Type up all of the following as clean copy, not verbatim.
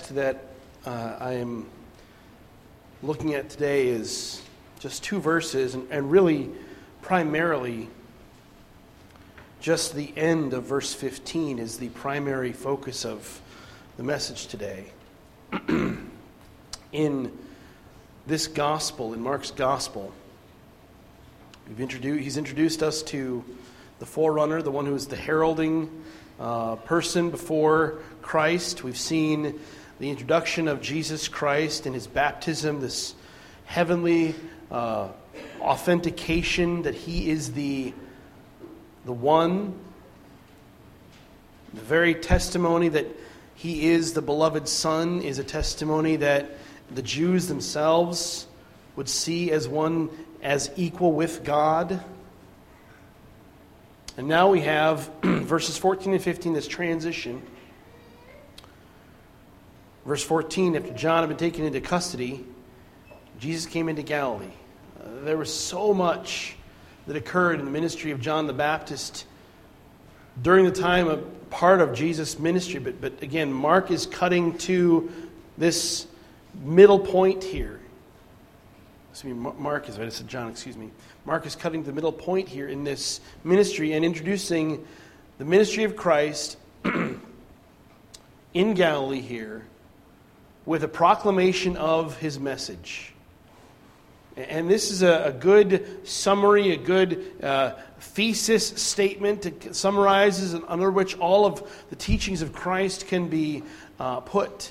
text that I am looking at today is just two verses, and really primarily just the end of verse 15 is the primary focus of the message today. In this gospel, in Mark's gospel, he's introduced us to the forerunner, the one who is the heralding person before Christ. We've seen the introduction of Jesus Christ and his baptism, this heavenly authentication that he is the one, the very testimony that he is the beloved Son is a testimony that the Jews themselves would see as one as equal with God. And now we have verses 14 and 15, this transition. Verse 14, after John had been taken into custody, Jesus came into Galilee. There was so much that occurred in the ministry of John the Baptist during the time of part of Jesus' ministry. But again, Mark is cutting to this middle point here. Mark is cutting to the middle point here in this ministry and introducing the ministry of Christ in Galilee here with a proclamation of his message. And this is a good summary, a good thesis statement that summarizes and under which all of the teachings of Christ can be put.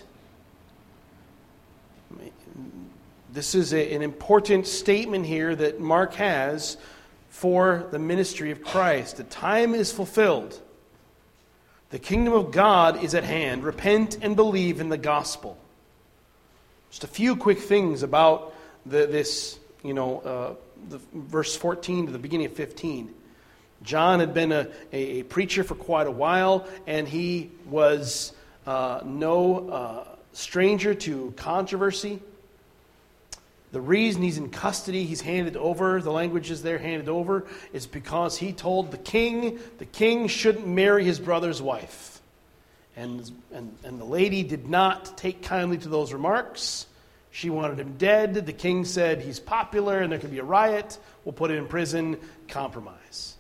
This is an important statement here that Mark has for the ministry of Christ. The time is fulfilled. The kingdom of God is at hand. Repent and believe in the gospel. Just a few quick things about the verse 14 to the beginning of 15. John had been a preacher for quite a while, and he was no stranger to controversy. The reason he's in custody, he's handed over, the language is there, handed over, is because he told the king shouldn't marry his brother's wife. And the lady did not take kindly to those remarks. She wanted him dead. The king said he's popular and there could be a riot. We'll put him in prison. Compromise.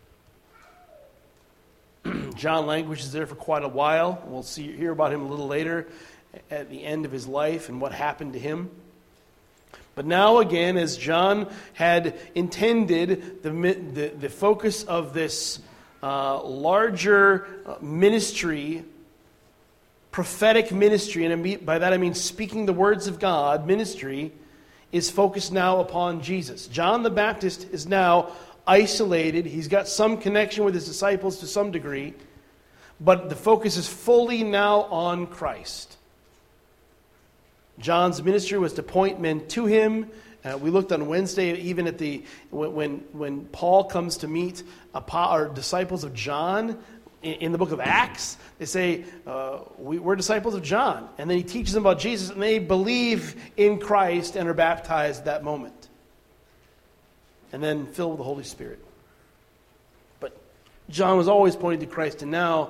John languages there for quite a while. We'll hear about him a little later at the end of his life and what happened to him. But now again, as John had intended, the focus of this larger ministry, prophetic ministry, and by that I mean speaking the words of God, ministry, is focused now upon Jesus. John the Baptist is now isolated. He's got some connection with his disciples to some degree, but the focus is fully now on Christ. John's ministry was to point men to him. We looked on Wednesday, even at when Paul comes to meet our disciples of John in the book of Acts. They say, we're disciples of John. And then he teaches them about Jesus, and they believe in Christ and are baptized at that moment. And then filled with the Holy Spirit. But John was always pointing to Christ, and now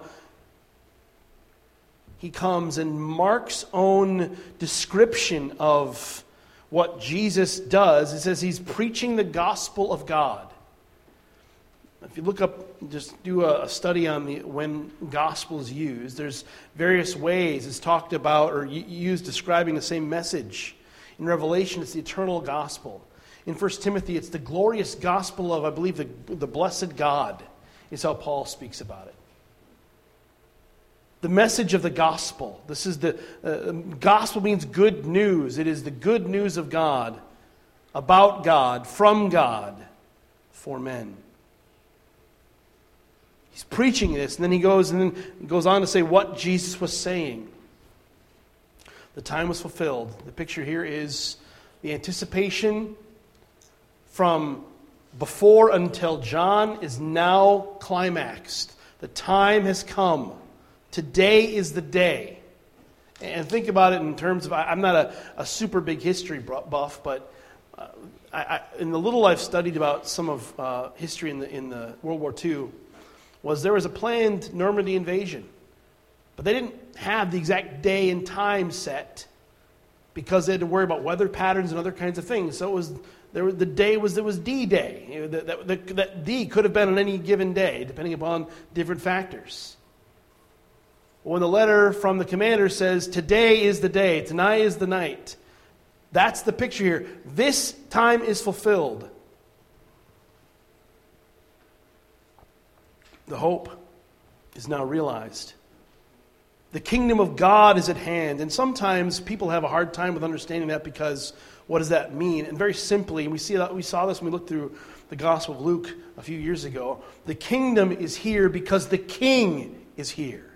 he comes, and Mark's own description of what Jesus does, it says he's preaching the gospel of God. If you look up, just do a study on when gospel is used, there's various ways it's talked about or used describing the same message. In Revelation, it's the eternal gospel. In 1 Timothy, it's the glorious gospel of, I believe, the blessed God is how Paul speaks about it. The message of the gospel. This is the gospel means good news. It is the good news of God, about God, from God, for men. He's preaching this, and then he goes on to say what Jesus was saying. The time was fulfilled. The picture here is the anticipation from before until John is now climaxed. The time has come. Today is the day. And think about it in terms of, I'm not a super big history buff, but in the little I've studied about some of history in the World War II, there was a planned Normandy invasion. But they didn't have the exact day and time set because they had to worry about weather patterns and other kinds of things. So there was D-Day. That D could have been on any given day, depending upon different factors. When the letter from the commander says, today is the day, tonight is the night, that's the picture here. This time is fulfilled. The hope is now realized. The kingdom of God is at hand. And sometimes people have a hard time with understanding that because what does that mean? And very simply, and we saw this when we looked through the Gospel of Luke a few years ago, the kingdom is here because the king is here.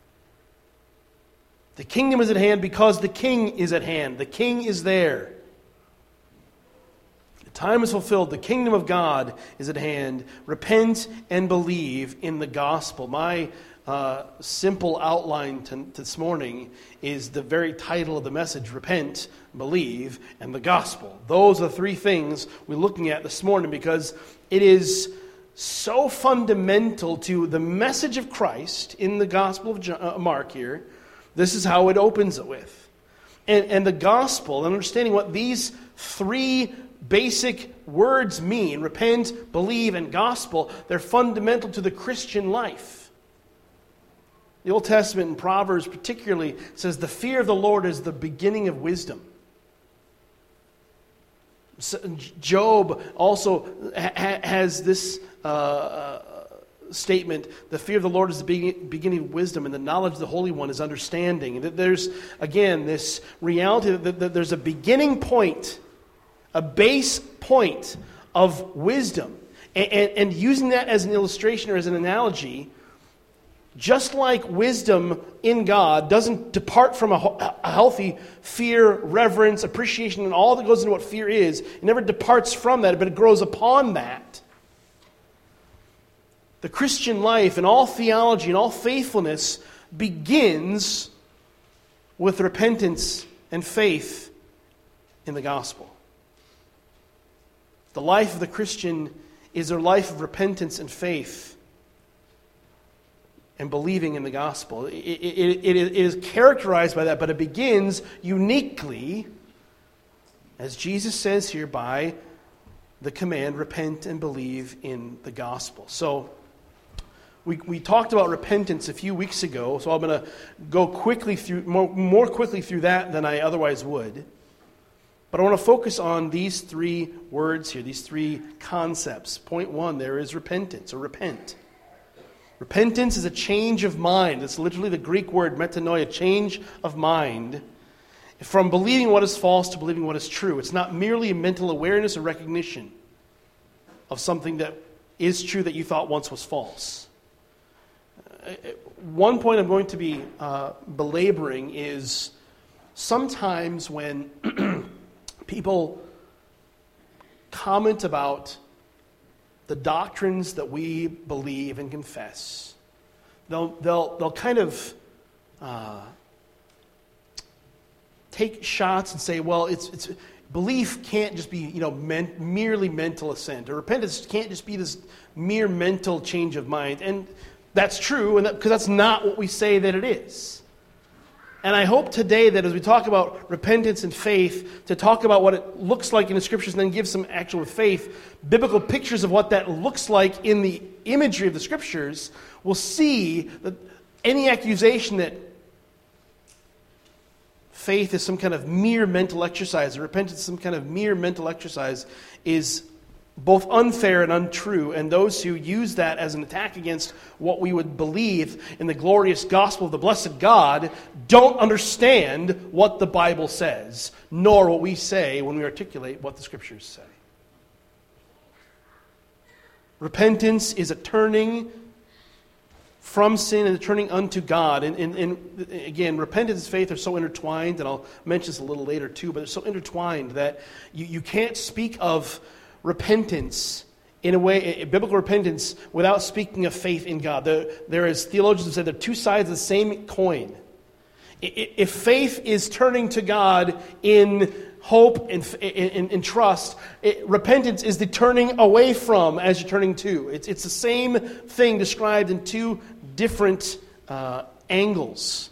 The kingdom is at hand because the king is at hand. The king is there. The time is fulfilled. The kingdom of God is at hand. Repent and believe in the gospel. My simple outline this morning is the very title of the message: repent, believe, and the gospel. Those are the three things we're looking at this morning because it is so fundamental to the message of Christ in the Gospel of Mark here. This is how it opens it with. And the gospel, and understanding what these three basic words mean, repent, believe, and gospel, they're fundamental to the Christian life. The Old Testament in Proverbs particularly says the fear of the Lord is the beginning of wisdom. Job also has this statement: the fear of the Lord is the beginning of wisdom, and the knowledge of the Holy One is understanding. And that there's, again, this reality that there's a beginning point, a base point of wisdom. And using that as an illustration or as an analogy, just like wisdom in God doesn't depart from a healthy fear, reverence, appreciation, and all that goes into what fear is, it never departs from that, but it grows upon that. The Christian life and all theology and all faithfulness begins with repentance and faith in the gospel. The life of the Christian is a life of repentance and faith and believing in the gospel. It is characterized by that, but it begins uniquely, as Jesus says here, by the command, repent and believe in the gospel. So, we talked about repentance a few weeks ago, so I'm going to go quickly through more quickly through that than I otherwise would. But I want to focus on these three words here, these three concepts. Point one, there is repentance, or repent. Repentance is a change of mind. It's literally the Greek word metanoia, change of mind, from believing what is false to believing what is true. It's not merely a mental awareness or recognition of something that is true that you thought once was false. One point I'm going to be belaboring is sometimes when people comment about the doctrines that we believe and confess, they'll kind of take shots and say, well, it's belief can't just be merely mental assent, or repentance can't just be this mere mental change of mind. And that's true, because that's not what we say that it is. And I hope today that as we talk about repentance and faith, to talk about what it looks like in the Scriptures and then give some actual faith, biblical pictures of what that looks like in the imagery of the Scriptures, we'll see that any accusation that faith is some kind of mere mental exercise, or repentance is some kind of mere mental exercise, is both unfair and untrue, and those who use that as an attack against what we would believe in the glorious gospel of the blessed God don't understand what the Bible says, nor what we say when we articulate what the Scriptures say. Repentance is a turning from sin and a turning unto God. And again, repentance and faith are so intertwined, and I'll mention this a little later too, but they're so intertwined that you can't speak of repentance in a way, biblical repentance, without speaking of faith in God. There is theologians who said they're two sides of the same coin. If faith is turning to God in hope and in trust, repentance is the turning away from as you're turning to. It's the same thing described in two different angles.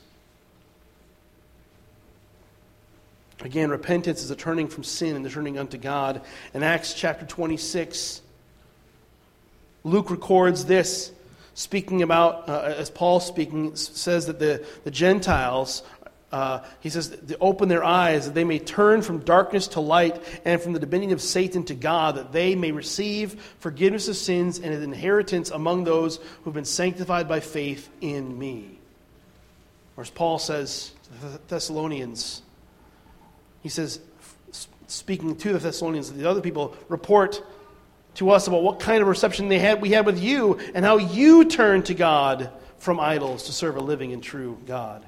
Again, repentance is a turning from sin and a turning unto God. In Acts chapter 26, Luke records this, speaking about, as Paul speaking, says that the Gentiles, he says, to open their eyes, that they may turn from darkness to light and from the dominion of Satan to God, that they may receive forgiveness of sins and an inheritance among those who have been sanctified by faith in me. Or as Paul says to the Thessalonians, he says, speaking to the Thessalonians, the other people report to us about what kind of reception we had with you and how you turned to God from idols to serve a living and true God.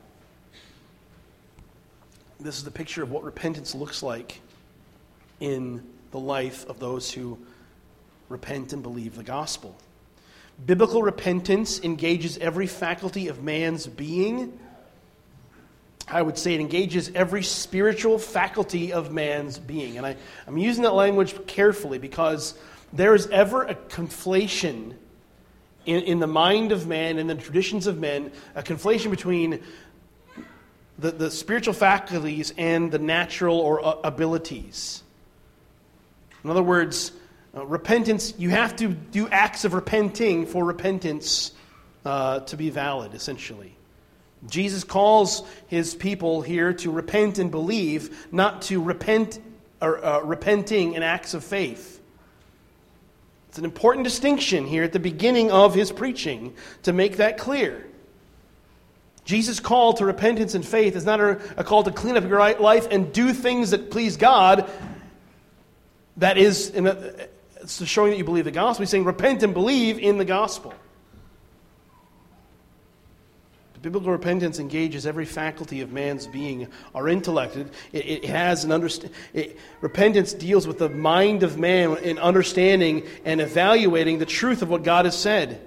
This is the picture of what repentance looks like in the life of those who repent and believe the gospel. Biblical repentance engages every faculty of man's being. I would say it engages every spiritual faculty of man's being. And I'm using that language carefully because there is ever a conflation in the mind of man, in the traditions of men, a conflation between the spiritual faculties and the natural or abilities. In other words, repentance, you have to do acts of repenting for repentance to be valid, essentially. Jesus calls his people here to repent and believe, not to repent or repenting in acts of faith. It's an important distinction here at the beginning of his preaching to make that clear. Jesus' call to repentance and faith is not a call to clean up your life and do things that please God. That is, it's showing that you believe the gospel. He's saying repent and believe in the gospel. Biblical repentance engages every faculty of man's being, our intellect. It has an understanding. Repentance deals with the mind of man in understanding and evaluating the truth of what God has said.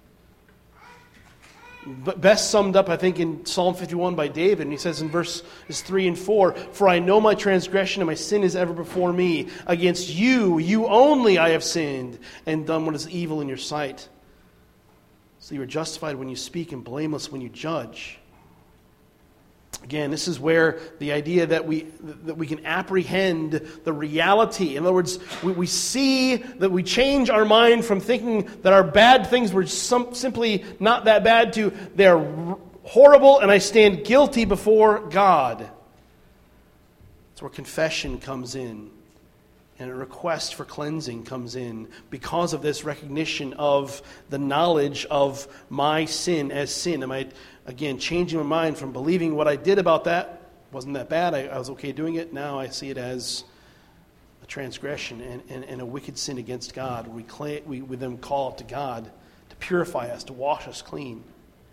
But best summed up, I think, in Psalm 51 by David. And he says in verses 3 and 4, "For I know my transgression and my sin is ever before me. Against you, you only I have sinned and done what is evil in your sight. So you are justified when you speak and blameless when you judge." Again, this is where the idea that we can apprehend the reality. In other words, we see that we change our mind from thinking that our bad things were simply not that bad to they're horrible and I stand guilty before God. That's where confession comes in. And a request for cleansing comes in because of this recognition of the knowledge of my sin as sin. Am I, again, changing my mind from believing what I did about that wasn't that bad, I was okay doing it. Now I see it as a transgression and a wicked sin against God. We then call it to God to purify us, to wash us clean.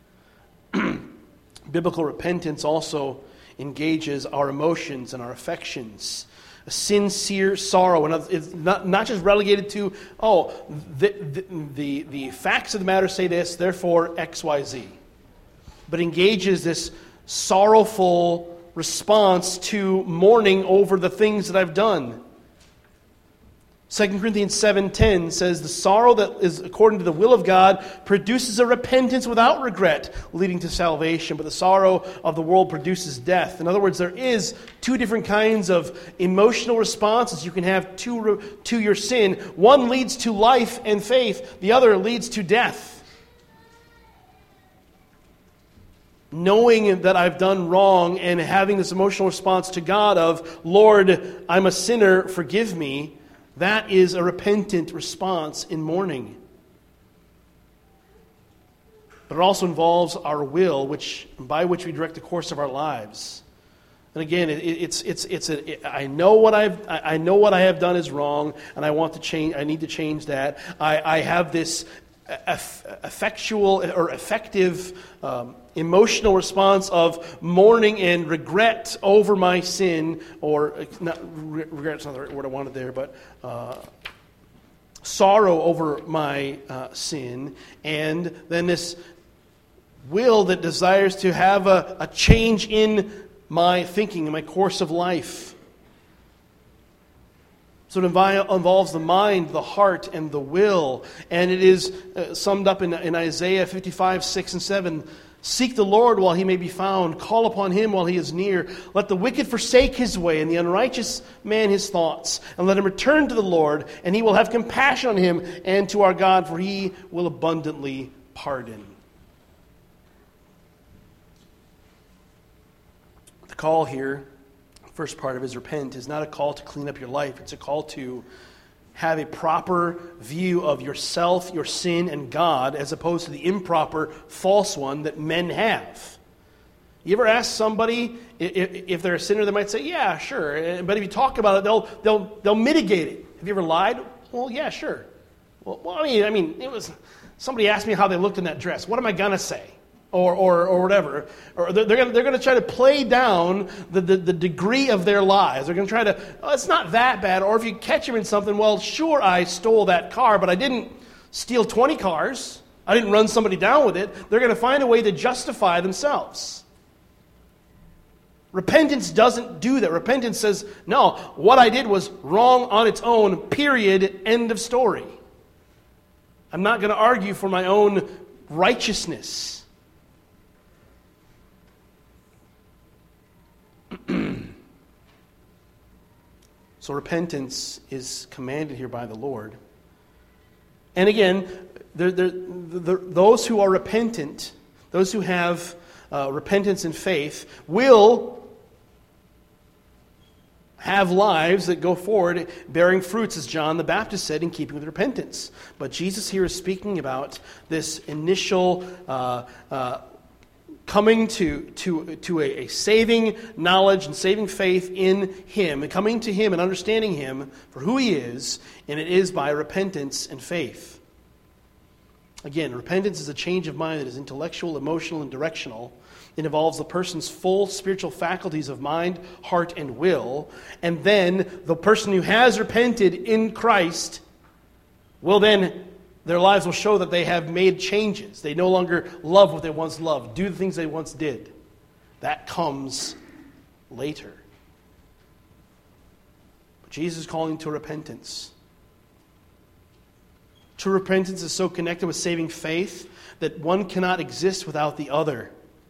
Biblical repentance also engages our emotions and our affections. A sincere sorrow, and it's not just relegated to, the facts of the matter say this, therefore X, Y, Z. But engages this sorrowful response to mourning over the things that I've done. 2 Corinthians 7:10 says, "The sorrow that is according to the will of God produces a repentance without regret, leading to salvation. But the sorrow of the world produces death." In other words, there is two different kinds of emotional responses you can have to your sin. One leads to life and faith. The other leads to death. Knowing that I've done wrong and having this emotional response to God of, "Lord, I'm a sinner, forgive me," that is a repentant response in mourning. But it also involves our will, by which we direct the course of our lives. And again, I know what I have done is wrong, and I want to change. I need to change that. I have this effective emotional response of mourning and regret over my sin, or regret's not the right word I wanted there, but sorrow over my sin, and then this will that desires to have a change in my thinking, in my course of life. So it involves the mind, the heart, and the will. And it is summed up in Isaiah 55, 6 and 7. Seek the Lord while he may be found. Call upon him while he is near. Let the wicked forsake his way, and the unrighteous man his thoughts. And let him return to the Lord, and he will have compassion on him and to our God, for he will abundantly pardon. The call here, first part of his repent, is not a call to clean up your life. It's a call to have a proper view of yourself, your sin, and God, as opposed to the improper, false one that men have. You ever ask somebody if they're a sinner? They might say, "Yeah, sure." But if you talk about it, they'll mitigate it. Have you ever lied? Well, yeah, sure. Well, I mean, it was somebody asked me how they looked in that dress. What am I gonna say? Or whatever, or they're going to try to play down the degree of their lies. They're going to try to, it's not that bad. Or if you catch them in something, well, sure, I stole that car, but I didn't steal 20 cars. I didn't run somebody down with it. They're going to find a way to justify themselves. Repentance doesn't do that. Repentance says, no, what I did was wrong on its own, period, end of story. I'm not going to argue for my own righteousness. So repentance is commanded here by the Lord. And again, those who are repentant, those who have repentance and faith, will have lives that go forward bearing fruits, as John the Baptist said, in keeping with repentance. But Jesus here is speaking about this initial coming to a saving knowledge and saving faith in Him, and coming to Him and understanding Him for who He is, and it is by repentance and faith. Again, repentance is a change of mind that is intellectual, emotional, and directional. It involves the person's full spiritual faculties of mind, heart, and will, and then the person who has repented in Christ will then, their lives will show that they have made changes. They no longer love what they once loved, do the things they once did. That comes later. But Jesus is calling to repentance. True repentance is so connected with saving faith that one cannot exist without the other.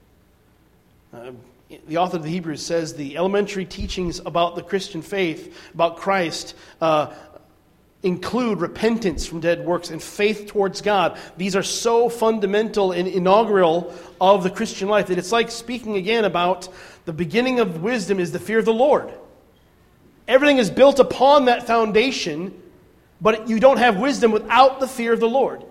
The author of the Hebrews says the elementary teachings about the Christian faith, about Christ, include repentance from dead works and faith towards God. These are so fundamental and inaugural of the Christian life that it's like speaking again about the beginning of wisdom is the fear of the Lord. Everything is built upon that foundation, but you don't have wisdom without the fear of the Lord.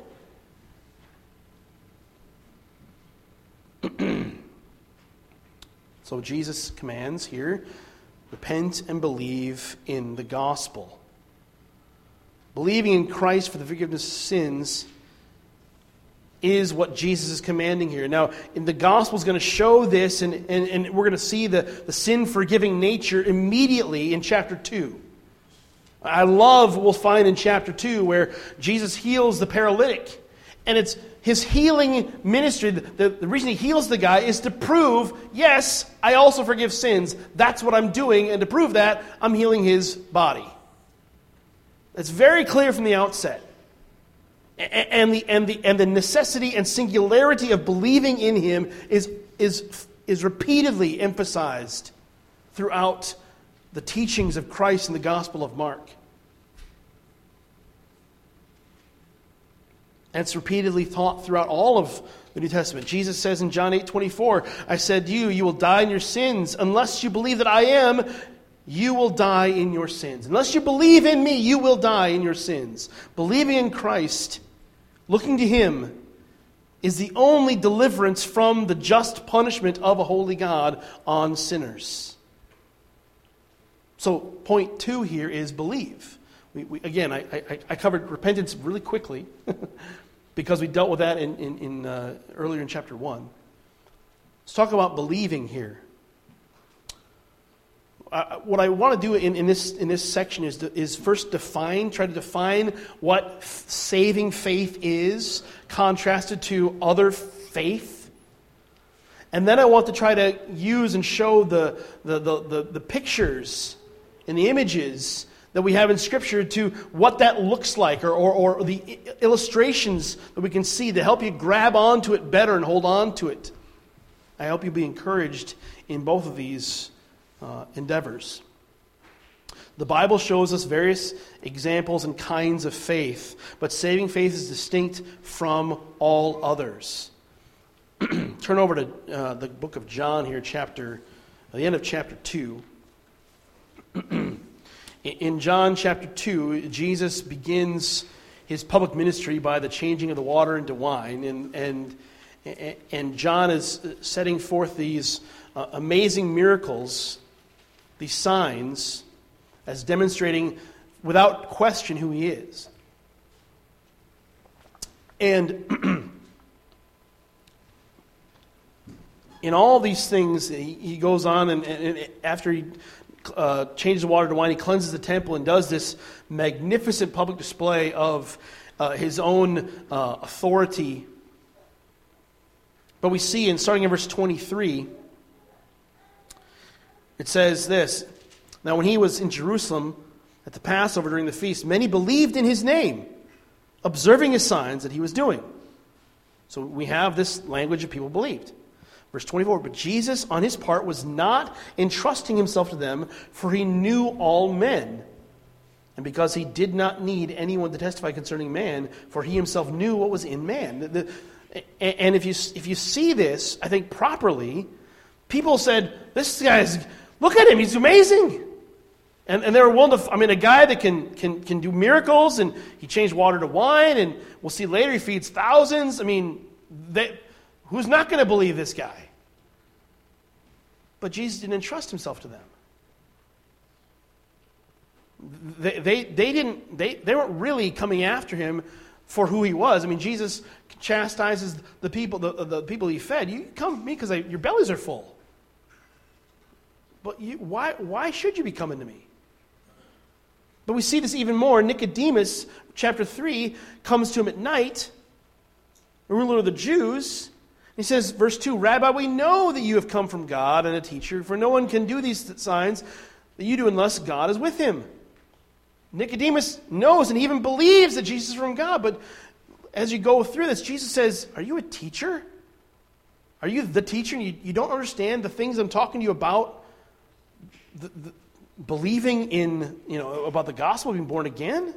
So Jesus commands here, repent and believe in the gospel. Believing in Christ for the forgiveness of sins is what Jesus is commanding here. Now, in the gospel is going to show this, and we're going to see the sin-forgiving nature immediately in chapter 2. I love what we'll find in chapter 2 where Jesus heals the paralytic. And it's his healing ministry. The reason he heals the guy is to prove, yes, I also forgive sins. That's what I'm doing. And to prove that, I'm healing his body. It's very clear from the outset. And the necessity and singularity of believing in him is repeatedly emphasized throughout the teachings of Christ in the Gospel of Mark. And it's repeatedly taught throughout all of the New Testament. Jesus says in John 8:24, I said to you, you will die in your sins. Unless you believe that I am, you will die in your sins. Unless you believe in me, you will die in your sins. Believing in Christ, looking to Him, is the only deliverance from the just punishment of a holy God on sinners. So point 2 here is believe. Again, I covered repentance really quickly because we dealt with that in earlier in chapter 1. Let's talk about believing here. What I want to do in this section is first try to define what saving faith is, contrasted to other faith. And then I want to try to use and show the pictures and the images that we have in Scripture to what that looks like, or the illustrations that we can see to help you grab onto it better and hold on to it I hope you'll be encouraged in both of these endeavors. The Bible shows us various examples and kinds of faith, but saving faith is distinct from all others. Turn over to the book of John here, the end of chapter 2. In John chapter 2, Jesus begins his public ministry by the changing of the water into wine, and John is setting forth these amazing miracles, these signs, as demonstrating without question who he is. And in all these things, he goes on, and after he changes the water to wine, he cleanses the temple and does this magnificent public display of his own authority. But we see, starting in verse 23, it says this: "Now when he was in Jerusalem at the Passover during the feast, many believed in his name, observing his signs that he was doing." So we have this language of people believed. Verse 24, "But Jesus on his part was not entrusting himself to them, for he knew all men. And because he did not need anyone to testify concerning man, for he himself knew what was in man." And if you see this, I think properly, people said, "This guy's, look at him, he's amazing." And they were willing to, a guy that can do miracles, and he changed water to wine, and we'll see later he feeds thousands. Who's not going to believe this guy? But Jesus didn't entrust himself to them. They weren't really coming after him for who he was. Jesus chastises the people he fed. You come to me because your bellies are full. But why should you be coming to me? But we see this even more. Nicodemus, chapter 3, comes to him at night, the ruler of the Jews. He says, verse 2, "Rabbi, we know that you have come from God and a teacher, for no one can do these signs that you do unless God is with him." Nicodemus knows and even believes that Jesus is from God. But as you go through this, Jesus says, "Are you a teacher? Are you the teacher? And you don't understand the things I'm talking to you about? The believing in, about the gospel, being born again?"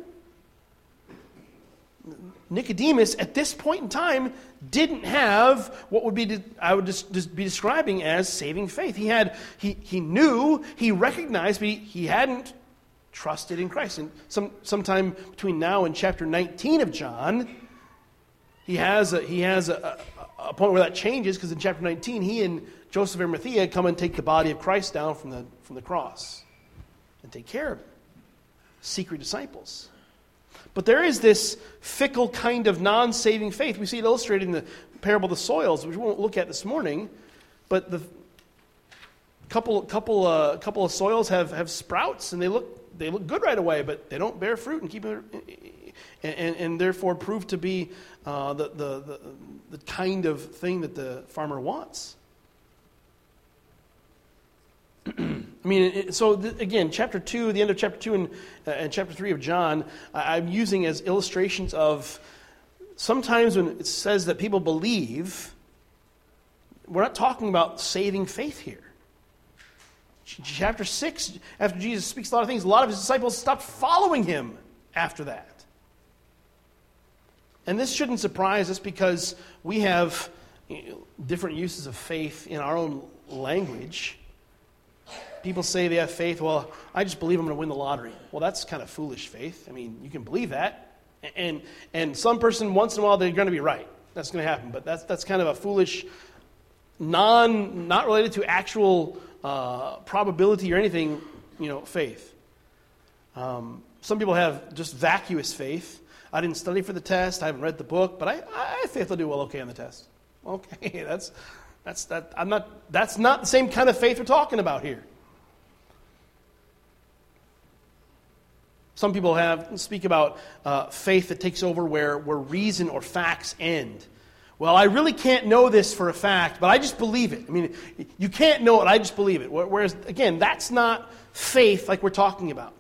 Nicodemus, at this point in time, didn't have what I would just be describing as saving faith. He knew, he recognized, but he hadn't trusted in Christ. And sometime between now and chapter 19 of John, he has a point where that changes, because in chapter 19, he and Joseph of Arimathea come and take the body of Christ down from the cross and take care of it. Secret disciples. But there is this fickle kind of non-saving faith. We see it illustrated in the parable of the soils, which we won't look at this morning. But the couple of soils have sprouts, and they look good right away, but they don't bear fruit and therefore prove to be the kind of thing that the farmer wants. Again, chapter 2, the end of chapter 2 and chapter 3 of John, I'm using as illustrations of sometimes when it says that people believe, we're not talking about saving faith here. Chapter 6, after Jesus speaks a lot of things, a lot of his disciples stopped following him after that. And this shouldn't surprise us, because we have different uses of faith in our own language. People say they have faith, well, I just believe I'm going to win the lottery. Well, that's kind of foolish faith. You can believe that. And some person, once in a while, they're going to be right. That's going to happen. But that's kind of a foolish, not related to actual probability or anything, faith. Some people have just vacuous faith. I didn't study for the test. I haven't read the book, but I have faith I'll do well okay on the test. Okay, that's not the same kind of faith we're talking about here. Some people speak about faith that takes over where reason or facts end. Well, I really can't know this for a fact, but I just believe it. You can't know it, I just believe it. Whereas, again, that's not faith like we're talking about.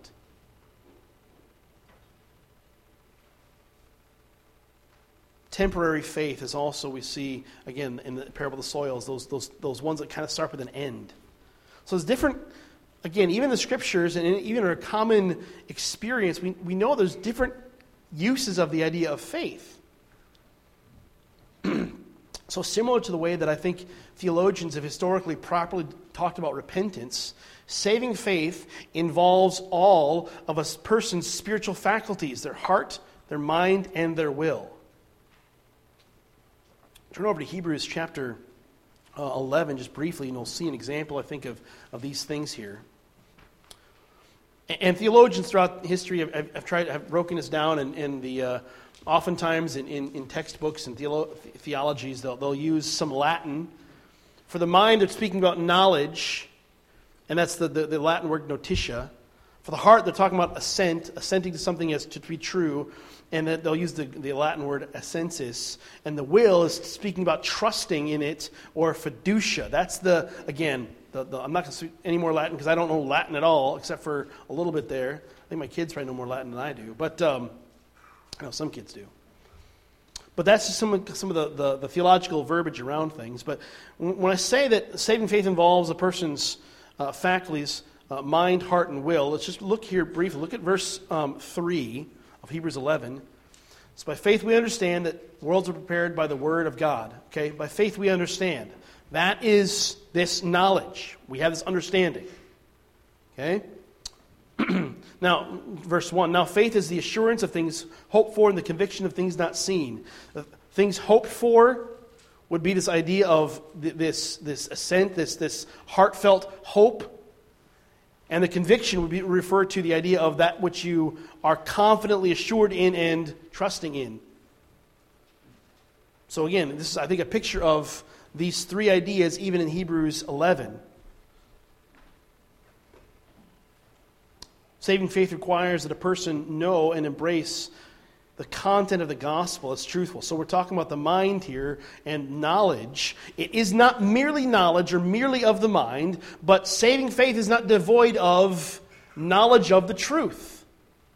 temporary faith is also, we see, again, in the parable of the soils, those ones that kind of start with an end. So it's different, again, even in the Scriptures and even in our common experience, we know there's different uses of the idea of faith. So similar to the way that I think theologians have historically properly talked about repentance, saving faith involves all of a person's spiritual faculties, their heart, their mind, and their will. Turn over to Hebrews chapter 11 just briefly, and you'll see an example, I think, of these things here. And theologians throughout history have broken this down, and oftentimes in textbooks and theologies, they'll use some Latin. For the mind, they're speaking about knowledge, and that's the Latin word notitia. For the heart, they're talking about assenting to something as to be true, and that they'll use the Latin word assensus. And the will is speaking about trusting in it, or fiducia. That's I'm not going to speak any more Latin because I don't know Latin at all, except for a little bit there. I think my kids probably know more Latin than I do, but I know some kids do. But that's just some of the theological verbiage around things. But when I say that saving faith involves a person's faculties, mind, heart, and will, let's just look here briefly. Look at verse 3 of Hebrews 11. So by faith we understand that worlds are prepared by the word of God. Okay, by faith we understand. That is this knowledge. We have this understanding. Okay? Now, verse 1. Now faith is the assurance of things hoped for and the conviction of things not seen. Things hoped for would be this idea of this assent, this heartfelt hope. And the conviction would be referred to the idea of that which you are confidently assured in and trusting in. So again, this is, I think, a picture of these three ideas even in Hebrews 11. Saving faith requires that a person know and embrace the content of the gospel as truthful. So we're talking about the mind here and knowledge. It is not merely knowledge or merely of the mind, but saving faith is not devoid of knowledge of the truth.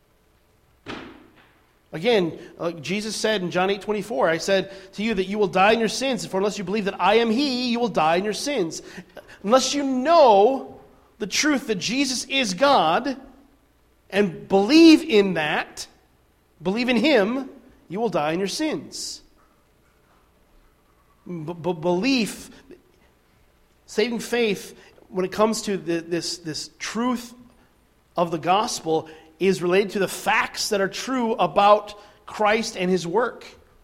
Again, like Jesus said in John 8:24, I said to you that you will die in your sins, for unless you believe that I am He, you will die in your sins. Unless you know the truth that Jesus is God and believe in that, believe in Him, you will die in your sins. Belief, saving faith, when it comes to this truth of the gospel, is related to the facts that are true about Christ and His work.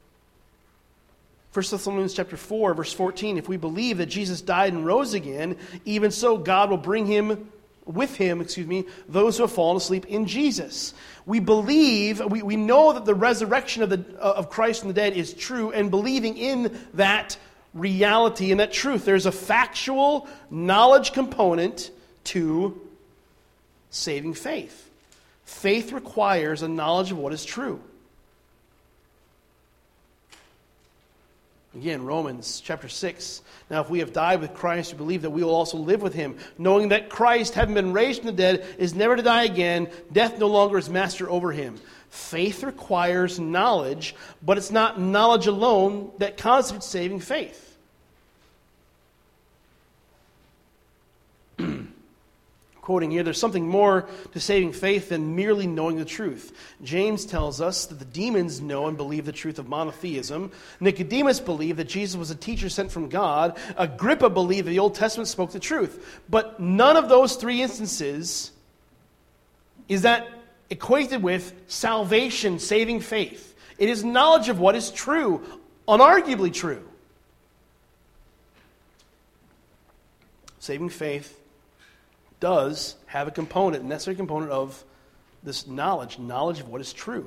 1 Thessalonians chapter 4, verse 14, if we believe that Jesus died and rose again, even so God will bring with him, those who have fallen asleep in Jesus. We believe, we know that the resurrection of Christ from the dead is true, and believing in that reality and that truth. There's a factual knowledge component to saving faith. Faith requires a knowledge of what is true. Again, Romans chapter 6. Now, if we have died with Christ, we believe that we will also live with Him, knowing that Christ, having been raised from the dead, is never to die again. Death no longer is master over Him. Faith requires knowledge, but it's not knowledge alone that constitutes saving faith. Quoting here, there's something more to saving faith than merely knowing the truth. James tells us that the demons know and believe the truth of monotheism. Nicodemus believed that Jesus was a teacher sent from God. Agrippa believed that the Old Testament spoke the truth. But none of those three instances is that equated with salvation, saving faith. It is knowledge of what is true, unarguably true. Saving faith does have a necessary component of this knowledge of what is true.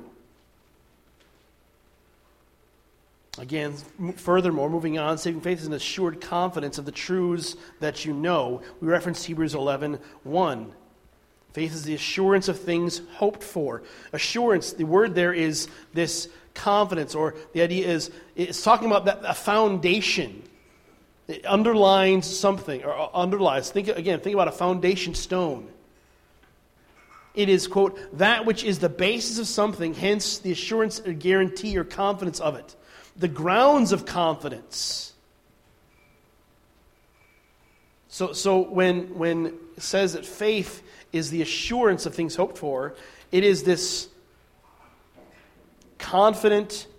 Again, furthermore, moving on, saving faith is an assured confidence of the truths that you know. We referenced Hebrews 11:1. Faith is the assurance of things hoped for. Assurance, the word there is this confidence, or the idea is, it's talking about a foundation. It underlines something, or underlies. Think about a foundation stone. It is, quote, that which is the basis of something, hence the assurance or guarantee or confidence of it. the grounds of confidence. So when it says that faith is the assurance of things hoped for, it is this confident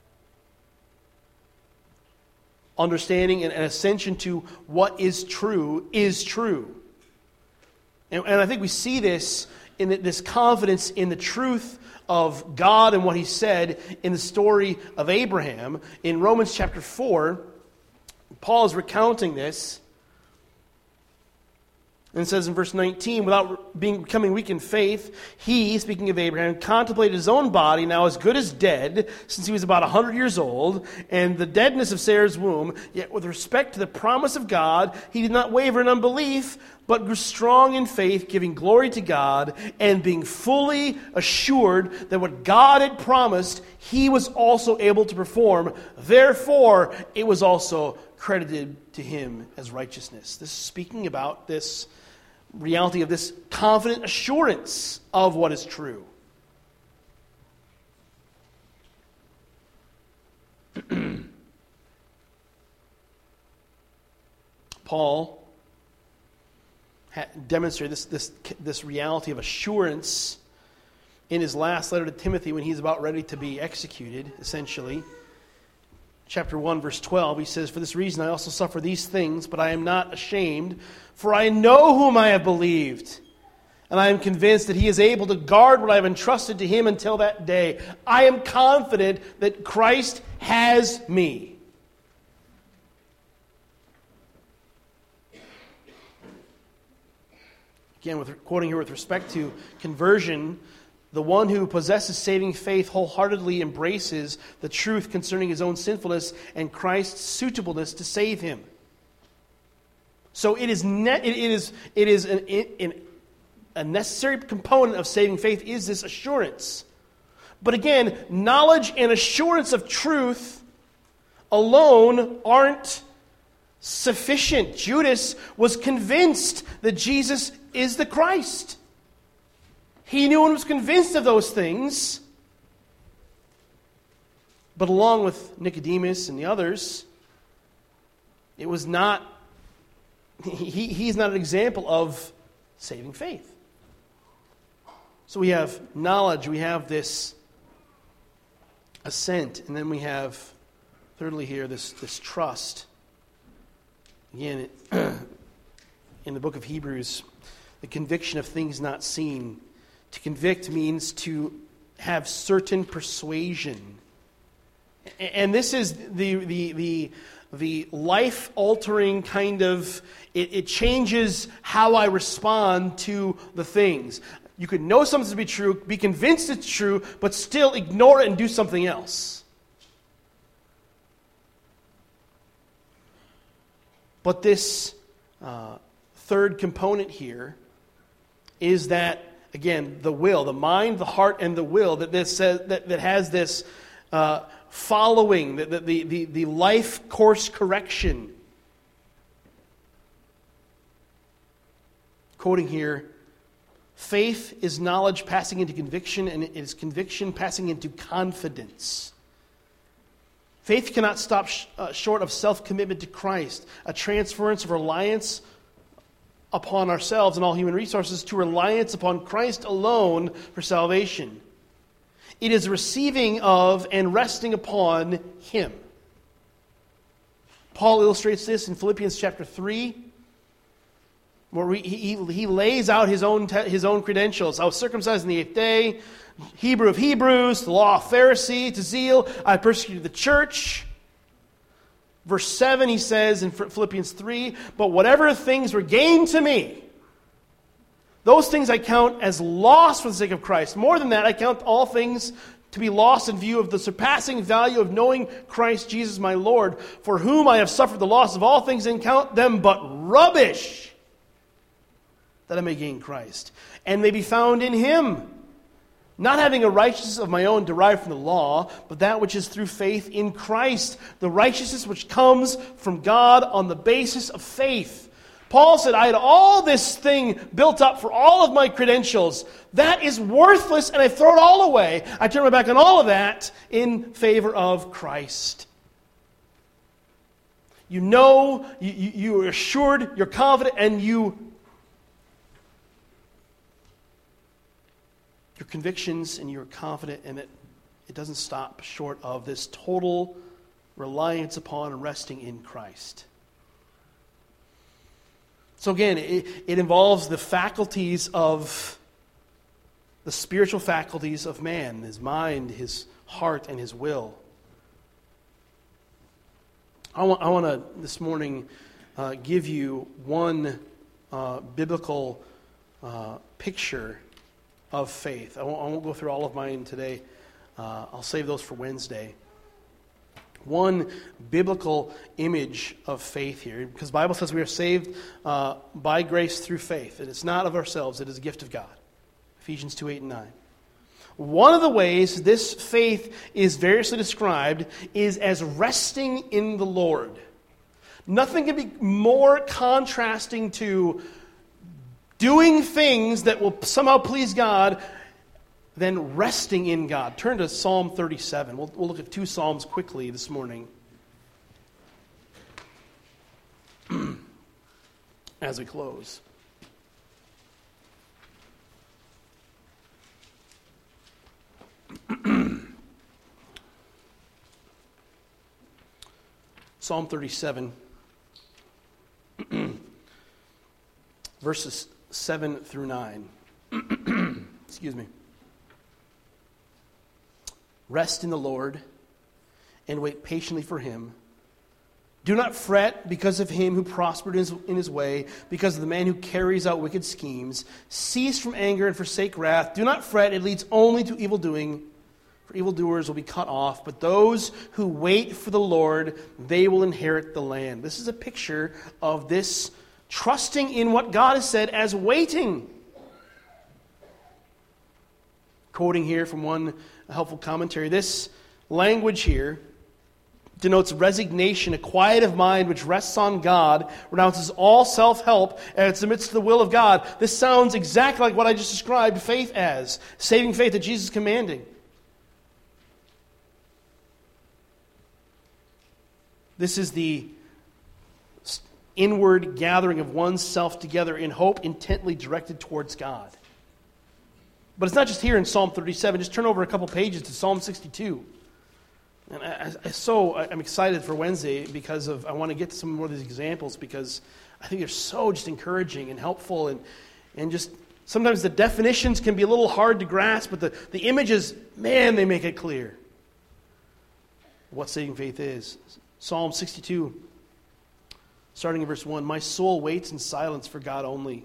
understanding and ascension to what is true is true. And I think we see this in this confidence in the truth of God and what He said in the story of Abraham. In Romans chapter 4, Paul is recounting this. And it says in verse 19, without becoming weak in faith, he, speaking of Abraham, contemplated his own body, now as good as dead, since he was about 100 years old, and the deadness of Sarah's womb. Yet with respect to the promise of God, he did not waver in unbelief, but grew strong in faith, giving glory to God, and being fully assured that what God had promised, he was also able to perform. Therefore, it was also credited to him as righteousness. This is speaking about this reality of this confident assurance of what is true. Paul demonstrated this reality of assurance in his last letter to Timothy when he's about ready to be executed, essentially. Chapter 1, verse 12, he says, "For this reason I also suffer these things, but I am not ashamed, for I know whom I have believed, and I am convinced that He is able to guard what I have entrusted to Him until that day. I am confident that Christ has me." Again, quoting here with respect to conversion, the one who possesses saving faith wholeheartedly embraces the truth concerning his own sinfulness and Christ's suitableness to save him. So it is a necessary component of saving faith is this assurance. But again, knowledge and assurance of truth alone aren't sufficient. Judas was convinced that Jesus is the Christ. He knew and was convinced of those things. But along with Nicodemus and the others, it was not, he's not an example of saving faith. So we have knowledge, we have this assent, and then we have, thirdly here, this trust. Again, in the book of Hebrews, the conviction of things not seen. To convict means to have certain persuasion. And this is the life-altering kind of, it changes how I respond to the things. You could know something to be true, be convinced it's true, but still ignore it and do something else. But this third component here is that, again, the will, the mind, the heart, and the will that this says, that has this following, the life course correction. Quoting here, faith is knowledge passing into conviction, and it is conviction passing into confidence. Faith cannot stop short of self-commitment to Christ, a transference of reliance upon ourselves and all human resources to reliance upon Christ alone for salvation. It is receiving of and resting upon Him. Paul illustrates this in Philippians chapter 3, where he lays out his own credentials. I was circumcised on the 8th day, Hebrew of Hebrews, the law of Pharisee, to zeal, I persecuted the church. Verse 7, he says in Philippians 3, "But whatever things were gained to me, those things I count as loss for the sake of Christ. More than that, I count all things to be lost in view of the surpassing value of knowing Christ Jesus my Lord, for whom I have suffered the loss of all things and count them but rubbish, that I may gain Christ, and may be found in Him, not having a righteousness of my own derived from the law, but that which is through faith in Christ, the righteousness which comes from God on the basis of faith." Paul said, I had all this thing built up for all of my credentials. That is worthless, and I throw it all away. I turn my back on all of that in favor of Christ. You know, you are assured, you're confident, and your convictions, and you're confident, and it doesn't stop short of this total reliance upon and resting in Christ. So again, it involves the faculties of the spiritual faculties of man, his mind, his heart, and his will. I want to this morning give you one biblical picture of faith. I won't go through all of mine today. I'll save those for Wednesday. One biblical image of faith here, because the Bible says we are saved by grace through faith. And it's not of ourselves, it is a gift of God. Ephesians 2, 8, and 9. One of the ways this faith is variously described is as resting in the Lord. Nothing can be more contrasting to doing things that will somehow please God than resting in God. Turn to Psalm 37. We'll look at two Psalms quickly this morning as we close. Psalm 37, verses 7 through 9. Excuse me. Rest in the Lord and wait patiently for Him. Do not fret because of him who prospered in his way, because of the man who carries out wicked schemes. Cease from anger and forsake wrath. Do not fret, it leads only to evil doing. For evildoers will be cut off, but those who wait for the Lord, they will inherit the land. This is a picture of this trusting in what God has said as waiting. Quoting here from one helpful commentary, this language here denotes resignation, a quiet of mind which rests on God, renounces all self-help, and submits to the will of God. This sounds exactly like what I just described faith as, saving faith that Jesus is commanding. This is the inward gathering of oneself together in hope intently directed towards God. But it's not just here in Psalm 37. Just turn over a couple pages to Psalm 62. And I'm excited for Wednesday because I want to get to some more of these examples because I think they're so just encouraging and helpful and just sometimes the definitions can be a little hard to grasp, but the images, man, they make it clear what saving faith is. Psalm 62, starting in verse 1, my soul waits in silence for God only.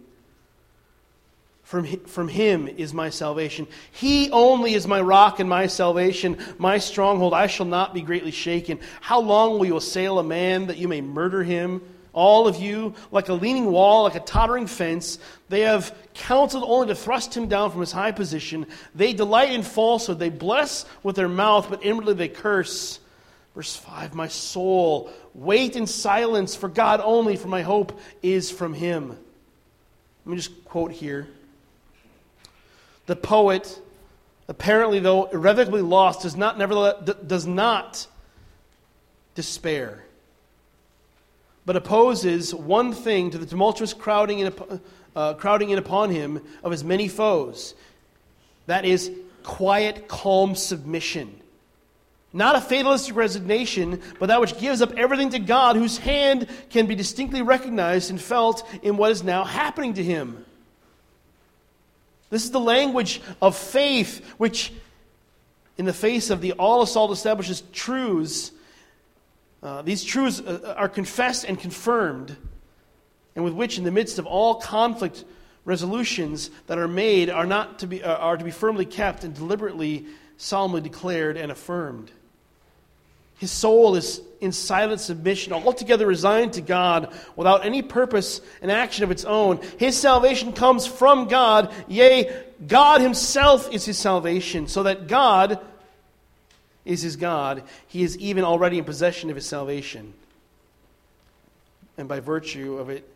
From Him is my salvation. He only is my rock and my salvation, my stronghold. I shall not be greatly shaken. How long will you assail a man that you may murder him? All of you, like a leaning wall, like a tottering fence, they have counseled only to thrust him down from his high position. They delight in falsehood. They bless with their mouth, but inwardly they curse. Verse 5, my soul, wait in silence for God only, for my hope is from Him. Let me just quote here. The poet, apparently though irrevocably lost, does not despair, but opposes one thing to the tumultuous crowding in upon him of his many foes. That is quiet, calm submission. Not a fatalistic resignation, but that which gives up everything to God, whose hand can be distinctly recognized and felt in what is now happening to him. This is the language of faith, which, in the face of the all-assault establishes truths, these truths are confessed and confirmed, and with which, in the midst of all conflict, resolutions that are made are to be firmly kept and deliberately, solemnly declared and affirmed. His soul is in silent submission, altogether resigned to God, without any purpose and action of its own. His salvation comes from God, yea, God Himself is his salvation, so that God is his God. He is even already in possession of his salvation. And by virtue of it,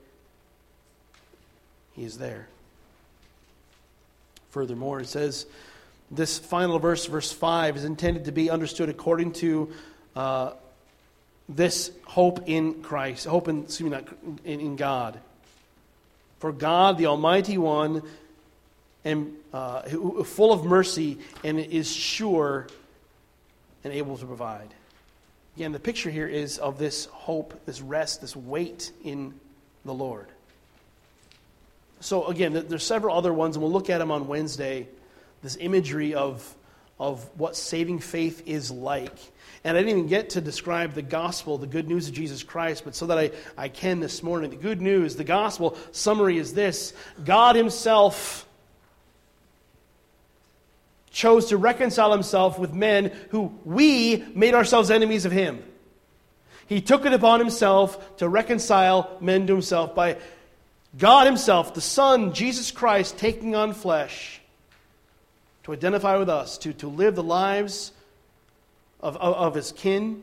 he is there. Furthermore, it says, this final verse, verse 5, is intended to be understood according to this hope in Christ, in God. For God, the Almighty One, and full of mercy, and is sure and able to provide. Again, the picture here is of this hope, this rest, this wait in the Lord. So again, there's several other ones, and we'll look at them on Wednesday. This imagery of what saving faith is like. And I didn't even get to describe the gospel, the good news of Jesus Christ, but so that I can this morning. The good news, the gospel summary is this: God Himself chose to reconcile Himself with men who we made ourselves enemies of Him. He took it upon Himself to reconcile men to Himself by God Himself, the Son, Jesus Christ, taking on flesh to identify with us, to live the lives of His kin,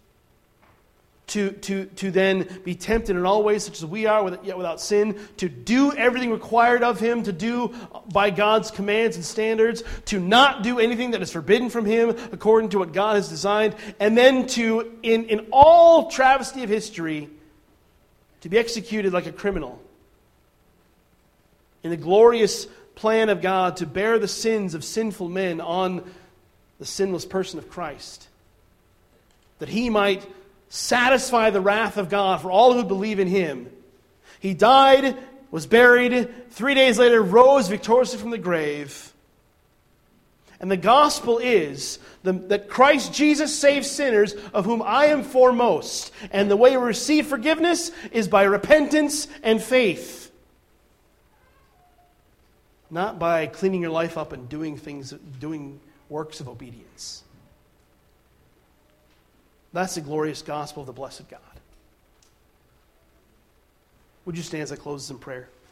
to then be tempted in all ways such as we are, yet without sin, to do everything required of Him, to do by God's commands and standards, to not do anything that is forbidden from Him according to what God has designed, and then to, in all travesty of history, to be executed like a criminal. In the glorious plan of God to bear the sins of sinful men on the sinless person of Christ, that He might satisfy the wrath of God for all who believe in Him. He died, was buried, 3 days later rose victoriously from the grave. And the gospel is that Christ Jesus saves sinners, of whom I am foremost. And the way we receive forgiveness is by repentance and faith. Not by cleaning your life up and doing works of obedience. That's the glorious gospel of the blessed God. Would you stand as I close in prayer?